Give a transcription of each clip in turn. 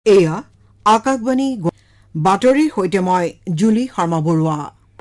এয়া আকাশবাণী বাতৰিৰ সৈতে মই জুলি শৰ্মা বৰুৱা।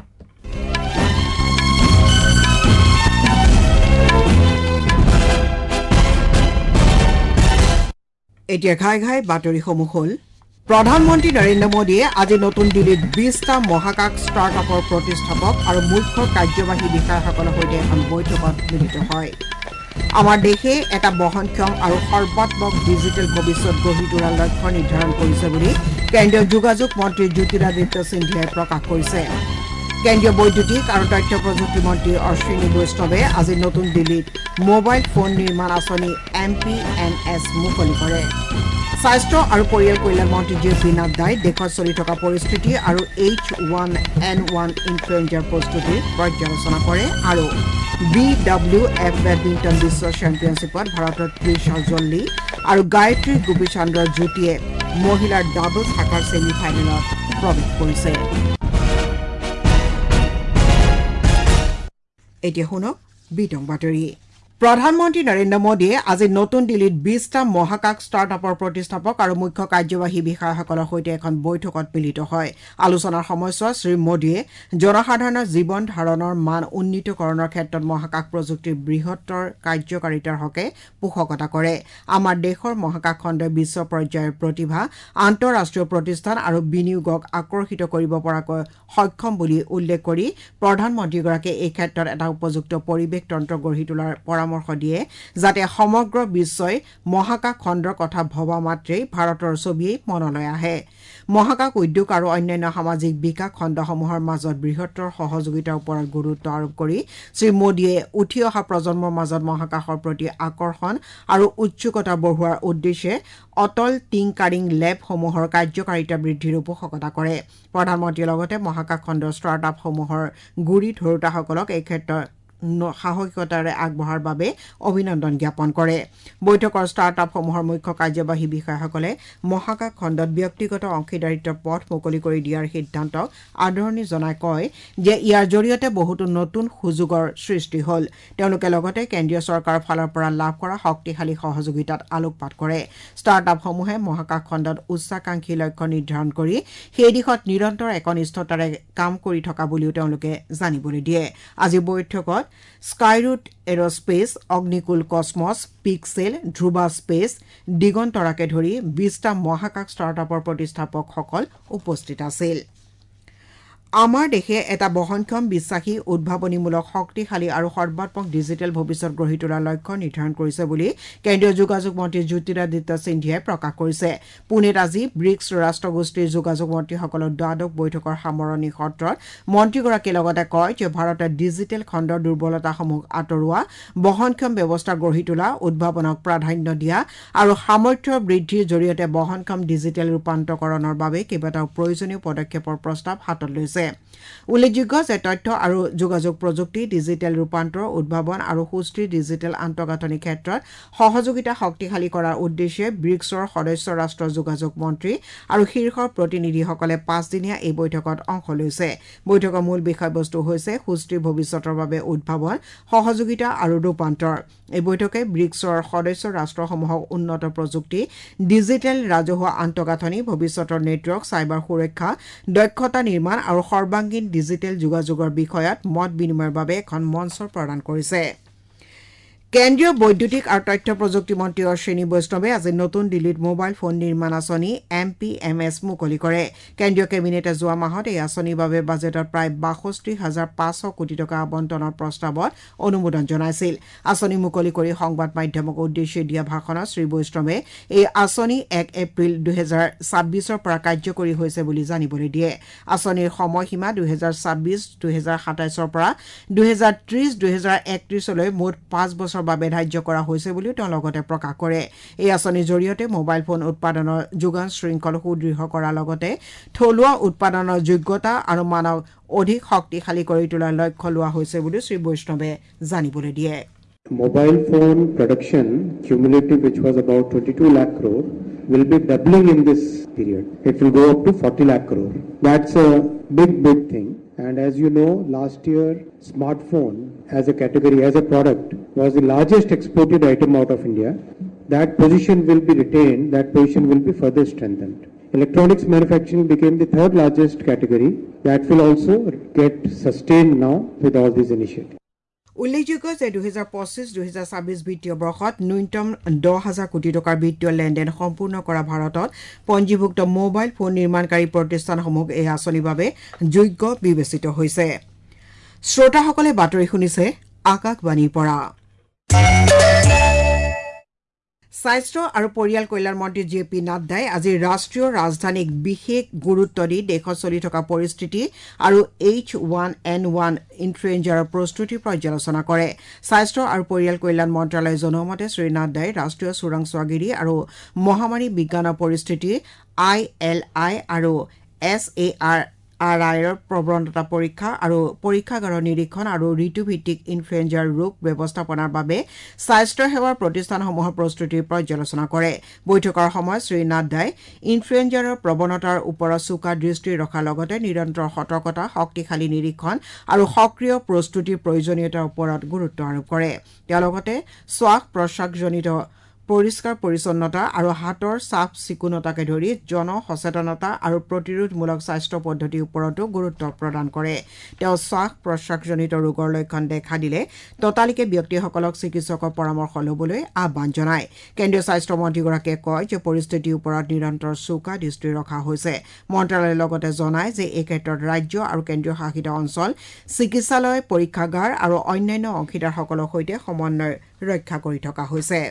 এতিয়া ঘাই ঘাই বাতৰিসমূহ হ'ল প্ৰধানমন্ত্ৰী নৰেন্দ্ৰ মোদীয়ে আজি নতুন দিল্লীত 20টা মহাকাশ ষ্টাৰ্টআপৰ প্ৰতিষ্ঠাপক আৰু মুখ্য কাৰ্যবাহী বিষয়াসকলৰ সৈতে এখন বৈঠকত মিলিত হয়। আমাৰ দেশে এটা বহনক্ষম আৰু সৰ্বাত্মক ডিজিটেল ভৱিষ্যত গঢ়ি তোলাৰ লক্ষ্য নিৰ্ধাৰণ কৰিছে বুলি কেন্দ্ৰীয় যোগাযোগ মন্ত্ৰী জ্যোতিৰাদিত্য সিন্ধিয়াই প্ৰকাশ কৰিছে। কেন্দ্ৰীয় বৈদ্যুতিক আৰু তথ্য প্ৰযুক্তি মন্ত্ৰী অশ্বিনী বৈষ্ণৱে আজি নতুন দিল্লীত মোবাইল ফোন নিৰ্মাণ আঁচনি MPNS মুকলি কৰে। স্বাস্থ্য আৰু পৰিয়াল কল্যাণ মন্ত্ৰী JP নাড্ডাই দেশত চলি থকা পৰিস্থিতি আৰু H1N1 ইনফ্লুৱেঞ্জাৰ প্ৰস্তুতিৰ পৰ্যালোচনা কৰে আৰু BWF বেডমিণ্টন বিশ্ব চেম্পিয়নশ্বিপত ভাৰতৰ তৃষা জল্লি আৰু গায়ত্ৰী গোপীচন্দ্ৰৰ যুটীয়ে মহিলাৰ ডাবলছ শাখাৰ ছেমি ফাইনেলত প্ৰৱেশ কৰিছে। এতিয়া শুনক বিতং বাতৰি। প্ৰধানমন্ত্ৰী নৰেন্দ্ৰ মোদীয়ে আজি নতুন দিল্লীত 20টা মহাকাশ ষ্টাৰ্টআপৰ প্ৰতিষ্ঠাপক আৰু মুখ্য কাৰ্যবাহী বিষয়াসকলৰ সৈতে এখন বৈঠকত মিলিত হয়। আলোচনাৰ সময়ছোৱাত শ্ৰীমোদীয়ে জনসাধাৰণৰ জীৱন ধাৰণৰ মান উন্নীতকৰণৰ ক্ষেত্ৰত মহাকাশ প্ৰযুক্তিৰ বৃহত্তৰ কাৰ্যকাৰিতাৰ হকে পোষকতা কৰে। আমাৰ দেশৰ মহাকাশ খণ্ডই বিশ্ব পৰ্যায়ৰ প্ৰতিভা, আন্তঃৰাষ্ট্ৰীয় প্ৰতিষ্ঠান আৰু বিনিয়োগক আকৰ্ষিত কৰিব পৰাকৈ সক্ষম বুলি উল্লেখ কৰি প্ৰধানমন্ত্ৰীগৰাকীয়ে এই ক্ষেত্ৰত এটা উপযুক্ত পৰিৱেশ তন্ত্ৰ গঢ়ি তোলাৰ পৰামৰ্শ দিয়ে, যাতে সমগ্ৰ বিশ্বই মহাকাশ খণ্ডৰ কথা ভবা মাত্ৰেই ভাৰতৰ ছবিয়েই মনলৈ আহে। মহাকাশ উদ্যোগ আৰু অন্যান্য সামাজিক বিকাশ খণ্ডসমূহৰ মাজত বৃহত্তৰ সহযোগিতাৰ ওপৰত গুৰুত্ব আৰোপ কৰি শ্ৰীমোদীয়ে উঠি অহা প্ৰজন্মৰ মাজত মহাকাশৰ প্ৰতি আকৰ্ষণ আৰু উৎসুকতা বঢ়োৱাৰ উদ্দেশ্যে অটল টিংকাৰিং লেবসমূহৰ কাৰ্যকাৰিতা বৃদ্ধিৰ পোষকতা কৰে। প্ৰধানমন্ত্ৰীয়ে লগতে মহাকাশ খণ্ডৰ ষ্টাৰ্টআপসমূহৰ গুৰি ধৰোতাসকলক এই ক্ষেত্ৰত সাহসিকতাৰে আগবঢ়াৰ বাবে অভিনন্দন জ্ঞাপন কৰে। বৈঠকৰ ষ্টাৰ্টআপসমূহৰ মুখ্য কাৰ্যবাহী বিষয়াসকলে মহাকাশ খণ্ডত ব্যক্তিগত অংশীদাৰিত্বৰ পথ মুকলি কৰি দিয়াৰ সিদ্ধান্তক আদৰণি জনাই কয় যে ইয়াৰ জৰিয়তে বহুতো নতুন সুযোগৰ সৃষ্টি হ'ল। তেওঁলোকে লগতে কেন্দ্ৰীয় চৰকাৰৰ ফালৰ পৰা লাভ কৰা শক্তিশালী সহযোগিতাত আলোকপাত কৰে। ষ্টাৰ্টআপসমূহে মহাকাশ খণ্ডত উচ্চাকাংক্ষী লক্ষ্য নিৰ্ধাৰণ কৰি সেই দিশত নিৰন্তৰ একনিষ্ঠতাৰে কাম কৰি থকা বুলিও তেওঁলোকে জানিবলৈ দিয়ে। আজি বৈঠকত Skyroot Aerospace, Agnikul Cosmos, Pixel, Dhruva Space, দিগন্তৰাকে ধৰি 20টা মহাকাশ ষ্টাৰ্টআপৰ প্ৰতিষ্ঠাপকসকল উপস্থিত আছিল। আমাৰ দেশে এটা বহনক্ষম, বিশ্বাসী, উদ্ভাৱনীমূলক, শক্তিশালী আৰু সৰ্বাত্মক ডিজিটেল ভৱিষ্যত গঢ়ি তোলাৰ লক্ষ্য নিৰ্ধাৰণ কৰিছে বুলি কেন্দ্ৰীয় যোগাযোগ মন্ত্ৰী জ্যোতিৰাদিত্য সিন্ধিয়াই প্ৰকাশ কৰিছে। পুনেত আজি ব্ৰিক্স ৰাষ্ট্ৰগোষ্ঠীৰ যোগাযোগ মন্ত্ৰীসকলৰ দ্বাদশ বৈঠকৰ সামৰণি সত্ৰত মন্ত্ৰীগৰাকীয়ে লগতে কয় যে ভাৰতে ডিজিটেল খণ্ডৰ দুৰ্বলতাসমূহ আঁতৰোৱা, বহনক্ষম ব্যৱস্থা গঢ়ি তোলা, উদ্ভাৱনক প্ৰাধান্য দিয়া আৰু সামৰ্থ্য বৃদ্ধিৰ জৰিয়তে বহনক্ষম ডিজিটেল ৰূপান্তৰকৰণৰ বাবে কেইবাটাও প্ৰয়োজনীয় পদক্ষেপৰ প্ৰস্তাৱ হাতত লৈছে। উল্লেখযোগ্য যে তথ্য আৰু যোগাযোগ প্ৰযুক্তি, ডিজিটেল ৰূপান্তৰ, উদ্ভাৱন আৰু সুস্থিৰ ডিজিটেল আন্তঃগাঁথনি ক্ষেত্ৰত সহযোগিতা শক্তিশালী কৰাৰ উদ্দেশ্যে ব্ৰিক্সৰ সদস্য ৰাষ্ট্ৰৰ যোগাযোগ মন্ত্ৰী আৰু শীৰ্ষ প্ৰতিনিধিসকলে 5 দিনীয়া এই বৈঠকত অংশ লৈছে। বৈঠকৰ মূল বিষয়বস্তু হৈছে সুস্থিৰ ভৱিষ্যতৰ বাবে উদ্ভাৱন, সহযোগিতা আৰু ৰূপান্তৰ। এই বৈঠকে ব্ৰিক্সৰ সদস্য ৰাষ্ট্ৰসমূহক উন্নত প্ৰযুক্তি, ডিজিটেল ৰাজহুৱা আন্তঃগাঁথনি, ভৱিষ্যতৰ নেটৱৰ্ক, চাইবাৰ সুৰক্ষা, দক্ষতা নিৰ্মাণ আৰু সৰ্বাংগীন ডিজিটেল যোগাযোগৰ বিষয়ত মত বিনিময়ৰ বাবে এখন মঞ্চ প্ৰদান কৰিছে। কেন্দ্ৰীয় বৈদ্যুতিক আৰু তথ্য প্ৰযুক্তি মন্ত্ৰী অশ্বিনী বৈষ্ণৱে আজি নতুন দিল্লীত মোবাইল ফোন নিৰ্মাণ আঁচনি MPMS মুকলি কৰে। কেন্দ্ৰীয় কেবিনেটে যোৱা মাহত এই আঁচনিৰ বাবে বাজেটত প্ৰায় 62,500 কোটি টকা আবণ্টনৰ প্ৰস্তাৱত অনুমোদন জনাইছিল। আঁচনি মুকলি কৰি সংবাদ মাধ্যমক উদ্দেশ্যি দিয়া ভাষণত শ্ৰীবৈষ্ণৱে এই আঁচনি 1 এপ্ৰিল 2026ৰ পৰা কাৰ্যকৰী হৈছে বুলি জানিবলৈ দিয়ে। আঁচনিৰ সময়সীমা 2026-2027ৰ পৰা 2030-2031লৈ মুঠ 5 বছৰ বাবে ধাৰ্য কৰা হৈছে বুলিও তেওঁ লগতে প্ৰকাশ কৰে। এই আঁচনিৰ জৰিয়তে মোবাইল ফোন উৎপাদনৰ যোগান শৃংখল সুদৃঢ় কৰাৰ লগতে থলুৱা উৎপাদনৰ যোগ্যতা আৰু মানক অধিক শক্তিশালী কৰি তোলাৰ লক্ষ্য লোৱা হৈছে বুলিও শ্ৰীবৈষ্ণৱে জানিবলৈ দিয়ে। Mobile phone production cumulative, which was about 22 lakh crore, will be doubling in this period. It will go up to 40 lakh crore. That's a big thing. And as you know, last year, smartphone as a category, as a product, was the largest exported item out of India. that position will be retained, that position will be further strengthened. Electronics manufacturing became the third largest category. That will also get sustained now with all these initiatives. উল্লেখযোগ্য যে 2025-2026 বিত্তীয় বৰ্ষত ন্যূনতম 10,000 কোটি টকাৰ বিত্তীয় লেনদেন সম্পূৰ্ণ কৰা ভাৰতত পঞ্জীভুক্ত মোবাইল ফোন নিৰ্মাণকাৰী প্ৰতিষ্ঠানসমূহ এই আঁচনিৰ বাবে যোগ্য বিবেচিত হৈছে শ্ৰোতাসকলে বাতৰি শুনিছে আকাশবাণীৰ পৰা স্বাস্থ্য আৰু পৰিয়াল কল্যাণ মন্ত্ৰী জে.পি. নাড্ডাই আজি ৰাষ্ট্ৰীয় ৰাজধানীক বিশেষ গুৰুত্ব দি দেশত চলি থকা পৰিস্থিতি আৰু H1N1 ইনফ্লুৱেঞ্জাৰ প্ৰস্তুতিৰ পৰ্যালোচনা কৰে স্বাস্থ্য আৰু পৰিয়াল কল্যাণ মন্ত্ৰালয়ে জনোৱা মতে শ্ৰী নাড্ডাই ৰাষ্ট্ৰীয় চোৰাংচোৱাগিৰি আৰু মহামাৰী বিজ্ঞানৰ পৰিস্থিতি ILI আৰু SARIৰ প্ৰৱণতা পৰীক্ষা আৰু পৰীক্ষাগাৰৰ নিৰীক্ষণ আৰু ঋতুভিত্তিক ইনফ্লুৱেঞ্জাৰ ৰোগ ব্যৱস্থাপনাৰ বাবে স্বাস্থ্য সেৱাৰ প্ৰতিষ্ঠানসমূহৰ প্ৰস্তুতিৰ পৰ্যালোচনা কৰে বৈঠকৰ সময়ত শ্ৰী নাড্ডাই ইনফ্লুৱেঞ্জাৰৰ প্ৰৱণতাৰ ওপৰত চোকা দৃষ্টি ৰখাৰ লগতে নিৰন্তৰ সতৰ্কতা শক্তিশালী নিৰীক্ষণ আৰু সক্ৰিয় প্ৰস্তুতিৰ প্ৰয়োজনীয়তাৰ ওপৰত গুৰুত্ব আৰোপ কৰে তেওঁ লগতে শ্বাস প্ৰশ্বাসজনিত পৰিষ্কাৰ পৰিচ্ছন্নতা আৰু হাতৰ সাফ চিকুণতাকে ধৰি জন সচেতনতা আৰু প্ৰতিৰোধমূলক স্বাস্থ্য পদ্ধতিৰ ওপৰতো গুৰুত্ব প্ৰদান কৰে তেওঁ শ্বাস প্ৰশ্বাসজনিত ৰোগৰ লক্ষণ দেখা দিলে ততালিকে ব্যক্তিসকলক চিকিৎসকৰ পৰামৰ্শ ল'বলৈ আহ্বান জনায় কেন্দ্ৰীয় স্বাস্থ্য মন্ত্ৰীগৰাকীয়ে কয় যে পৰিস্থিতিৰ ওপৰত নিৰন্তৰ চোকা দৃষ্টি ৰখা হৈছে মন্ত্ৰালয়ে লগতে জনায় যে এই ক্ষেত্ৰত ৰাজ্য আৰু কেন্দ্ৰীয় শাসিত অঞ্চল চিকিৎসালয় পৰীক্ষাগাৰ আৰু অন্যান্য অংশীদাৰসকলৰ সৈতে সমন্বয় ৰক্ষা কৰি থকা হৈছে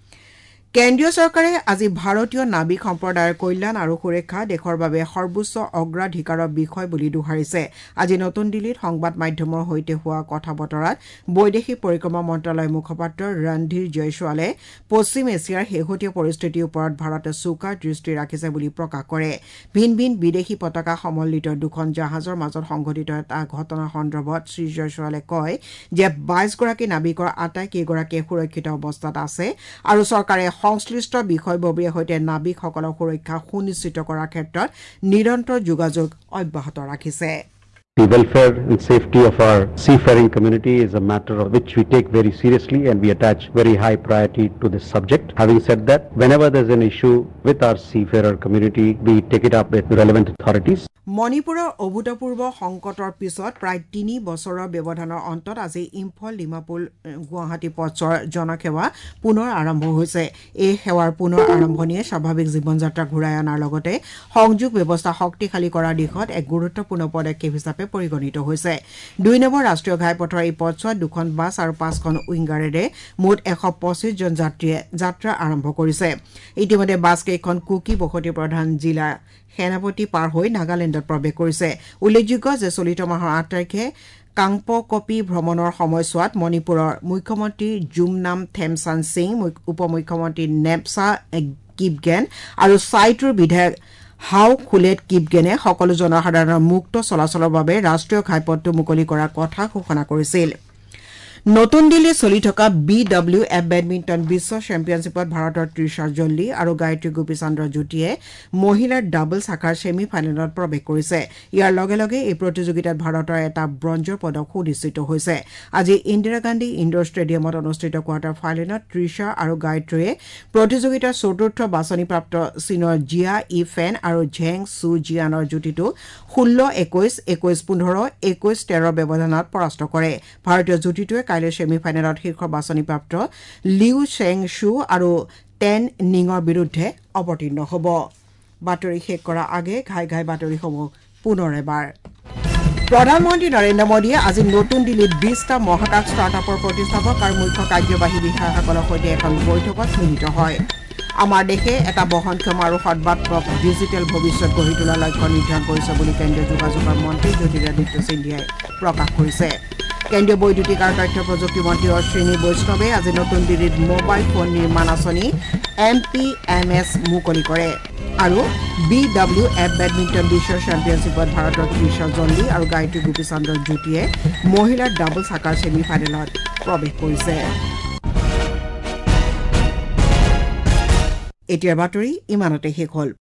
কেন্দ্ৰীয় চৰকাৰে আজি ভাৰতীয় নাবিক সম্প্ৰদায়ৰ কল্যাণ আৰু সুৰক্ষা দেশৰ বাবে সৰ্বোচ্চ অগ্ৰাধিকাৰৰ বিষয় বুলি দোহাৰিছে আজি নতুন দিল্লীত সংবাদ মাধ্যমৰ সৈতে হোৱা কথা বতৰাত বৈদেশিক পৰিক্ৰমা মন্ত্ৰালয়ৰ মুখপাত্ৰ ৰণধীৰ জয়ছোৱালে পশ্চিম এছিয়াৰ শেহতীয়া পৰিস্থিতিৰ ওপৰত ভাৰতে চোকা দৃষ্টি ৰাখিছে বুলি প্ৰকাশ কৰে ভিন ভিন বিদেশী পতাকা সমন্বিত দুখন জাহাজৰ মাজত সংঘটিত এটা ঘটনাৰ সন্দৰ্ভত শ্ৰী জয়ছোৱালে কয় যে 22 গৰাকী নাবিকৰ আটাইকেইগৰাকীয়ে সুৰক্ষিত অৱস্থাত আছে আৰু চৰকাৰে সংশ্লিষ্ট বিষয়ববীয়াৰ সৈতে নাবিকসকলৰ সুৰক্ষা সুনিশ্চিত কৰাৰ ক্ষেত্ৰত নিৰন্তৰ যোগাযোগ অব্যাহত ৰাখিছে The welfare and safety of our seafaring community is a matter of which we take very seriously and we attach very high priority to this subject. Having said that, whenever there's an issue with our seafarer community, we take it up with relevant authorities. মণিপুৰৰ অভূতপূৰ্ব সংকটৰ পিছত প্ৰায় 3 বছৰৰ ব্যৱধানৰ অন্তত আজি ইম্ফল ডিমাপুৰ গুৱাহাটী পথৰ জনসেৱা পুনৰ আৰম্ভ হৈছে এই সেৱাৰ পুনৰ আৰম্ভণিয়ে স্বাভাৱিক জীৱনযাত্ৰা ঘূৰাই অনাৰ লগতে সংযোগ ব্যৱস্থা শক্তিশালী কৰাৰ দিশত এক গুৰুত্বপূৰ্ণ পদক্ষেপ হিচাপে পৰিগণিত হৈছে 2 নম্বৰ ৰাষ্ট্ৰীয় ঘাইপথৰ এই পথছোৱাত 2খন বাছ আৰু 5খন উইংগাৰেৰে মুঠ 125 জন যাত্ৰীয়ে যাত্ৰা আৰম্ভ কৰিছে ইতিমধ্যে বাছকেইখন কুকি বসতি প্ৰধান জিলা সেনাপতি পাৰ হৈ নাগালেণ্ডত প্ৰৱেশ কৰিছে উল্লেখযোগ্য যে চলিত মাহৰ 8 তাৰিখে কাংপকপি ভ্ৰমণৰ সময়ছোৱাত মণিপুৰৰ মুখ্যমন্ত্ৰী জুমনাম থেমচান সিং উপমুখ্যমন্ত্ৰী নেপচা কিপগেন আৰু চাইটুৰ বিধায়ক হাও খুলেট কিপগেনে সকলো জনসাধাৰণৰ মুক্ত চলাচলৰ বাবে ৰাষ্ট্ৰীয় ঘাইপথটো মুকলি কৰাৰ কথা ঘোষণা কৰিছিল নতুন দিল্লীত চলি থকা BWF বেডমিণ্টন বিশ্ব চেম্পিয়নশ্বিপত ভাৰতৰ তৃষা জল্লি আৰু গায়ত্ৰী গোপীচন্দ্ৰ যুটিয়ে মহিলাৰ ডাবল শাখাৰ ছেমি ফাইনেলত প্ৰৱেশ কৰিছে ইয়াৰ লগে লগে এই প্ৰতিযোগিতাত ভাৰতৰ এটা ব্ৰঞ্জৰ পদক সুনিশ্চিত হৈছে আজি ইন্দিৰা গান্ধী ইনডোৰ ষ্টেডিয়ামত অনুষ্ঠিত কোৱাৰ্টাৰ ফাইনেলত তৃষা আৰু গায়ত্ৰীয়ে প্ৰতিযোগিতাৰ চতুৰ্থ বাছনিপ্ৰাপ্ত চীনৰ জিয়া ই ফেন আৰু ঝেং চু জিয়ানৰ যুটিটো 16-21 21-15 21-13 ব্যৱধানত পৰাস্ত কৰে ভাৰতীয় যুটিটোৱে কাইলৈ ছেমি ফাইনেলত শীৰ্ষ বাছনিপ্ৰাপ্ত লিউ চেং শু আৰু টেন নিঙৰ বিৰুদ্ধে অৱতীৰ্ণ হ'ব বাতৰি শেষ কৰাৰ আগে ঘাই ঘাই বাতৰিসমূহ পুনৰ এবাৰ প্ৰধানমন্ত্ৰী নৰেন্দ্ৰ মোদীয়ে আজি নতুন দিল্লীত 20টা মহাকাশ ষ্টাৰ্টআপৰ প্ৰতিষ্ঠাপক আৰু মুখ্য কাৰ্যবাহী বিষয়াসকলৰ সৈতে এখন বৈঠকত মিলিত হয় আমাৰ দেশে এটা বহনক্ষম আৰু সৰ্বাত্মক ডিজিটেল ভৱিষ্যত গঢ়ি তোলাৰ লক্ষ্য নিৰ্ধাৰণ কৰিছে বুলি কেন্দ্ৰীয় যোগাযোগৰ মন্ত্ৰী জ্যোতিৰাদিত্য সিন্ধিয়াই প্ৰকাশ কৰিছে কেন্দ্ৰীয় বৈদ্যুতিক আৰু তথ্য প্ৰযুক্তি মন্ত্ৰী অশ্বিনী বৈষ্ণৱে আজি নতুন দিল্লীত মোবাইল ফোন নিৰ্মাণ আঁচনি MPMS মুকলি কৰে আৰু BWF বেডমিণ্টন বিশ্ব চেম্পিয়নশ্বিপত ভাৰতৰ তৃষা জল্লি আৰু গায়ত্ৰী গোপীচন্দ্ৰ যুটিয়ে মহিলাৰ ডাবল শাখাৰ ছেমি ফাইনেলত প্ৰৱেশ কৰিছে এতিয়াৰ বাতৰি ইমানতে শেষ হ'ল